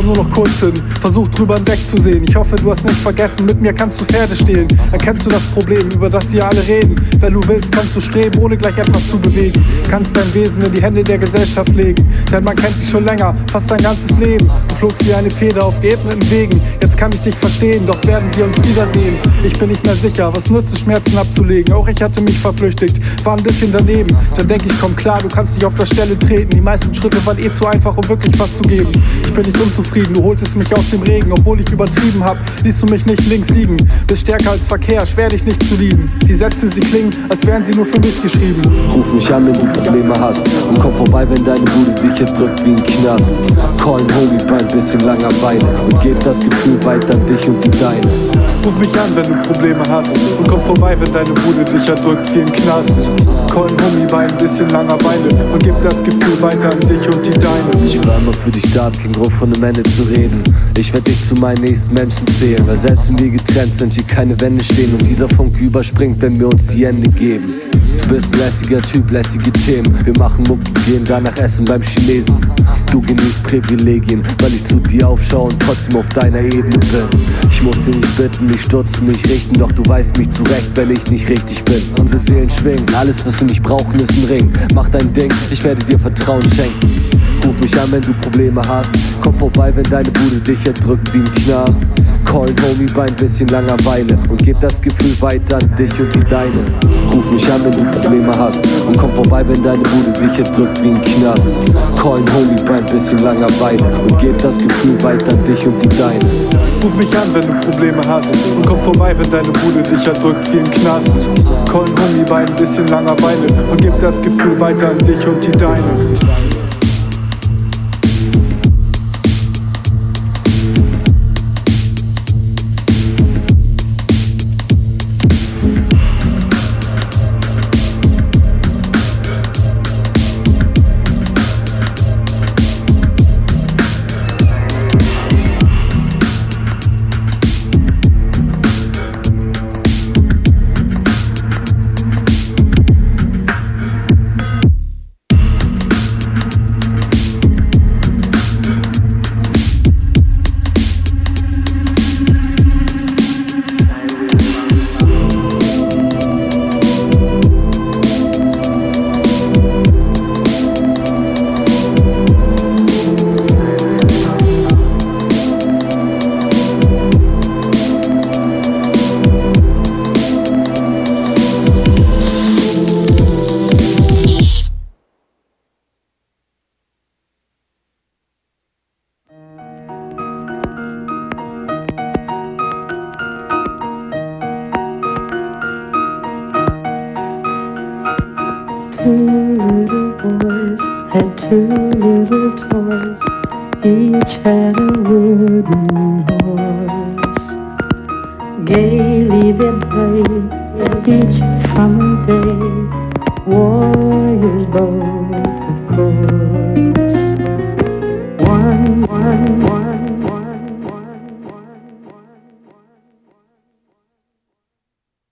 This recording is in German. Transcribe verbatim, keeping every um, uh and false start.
nur noch kurz hin, versuch drüber hinwegzusehen. Ich hoffe, du hast nicht vergessen, mit mir kannst du Pferde stehlen. Erkennst du das Problem, über das hier alle reden? Wenn du willst, kannst du streben, ohne gleich etwas zu bewegen. Kannst dein Wesen in die Hände der Gesellschaft legen, denn man kennt dich schon länger, fast dein ganzes Leben. Du flogst wie eine Feder auf geebneten Wegen. Jetzt kann ich dich verstehen, doch werden wir uns wiedersehen. Ich bin nicht mehr sicher, was nützt es, Schmerzen abzulegen? Auch ich hatte mich verflüchtigt, war ein bisschen daneben. Dann denk ich, komm klar, du kannst nicht auf der Stelle treten. Die meisten Schritte waren eh zu einfach, um wirklich was zu geben. Ich bin nicht unzufrieden, du holtest mich aus dem Regen. Obwohl ich übertrieben hab, ließ du mich nicht links liegen. Bist stärker als Verkehr, schwer dich nicht zu lieben. Die Sätze, sie klingen, als wären sie nur für mich geschrieben. Ruf mich an, wenn du Probleme hast, und komm vorbei, wenn deine Bude dich erdrückt wie ein Knast. Call ein Homie bei ein bisschen Langeweile und geb das Gefühl weiter an dich und die deine. Ruf mich an, wenn du Probleme hast, und komm vorbei, wenn deine Bude dich erdrückt wie ein Knast. Call ein Homie bei ein bisschen Langeweile und gib das Gefühl weiter an dich und die deine. Ich war immer für dich da, hab keinen Grund von einem Ende zu reden. Ich werd dich zu meinen nächsten Menschen zählen, weil selbst wenn wir getrennt sind, hier keine Wände stehen und dieser Funke überspringt, wenn wir uns die Hände geben. Du bist ein lässiger Typ, lässige Themen. Wir machen Mucke, gehen danach essen beim Chinesen. Du genießt Privilegien, weil ich zu dir aufschaue und trotzdem auf deiner Ebene bin. Ich muss dich nicht bitten, nicht stutzen, nicht richten, doch du weißt mich zurecht, wenn ich nicht richtig bin. Unsere Seelen schwingen, alles was wir nicht brauchen ist ein Ring. Mach dein Ding, ich werde dir Vertrauen schenken. Ruf mich an, wenn du Probleme hast, komm vorbei, wenn deine Bude dich erdrückt wie ein Knast. Call ein Homie bei ein bisschen Langeweile und geb das Gefühl weiter an dich und die deine. Ruf mich an, wenn du Probleme hast, und komm vorbei, wenn deine Bude dich erdrückt wie ein Knast. Call ein Homie bei ein bisschen Langeweile und geb das Gefühl weiter an dich und die deine. Ruf mich an, wenn du Probleme hast, und komm vorbei, wenn deine Bude dich erdrückt wie ein Knast. Call ein Homie bei ein bisschen Langeweile und gib das Gefühl weiter an dich und die deine. Two little boys had two little toys. Each had a wooden horse. Gaily they played each summer day, warriors both, of course. One, one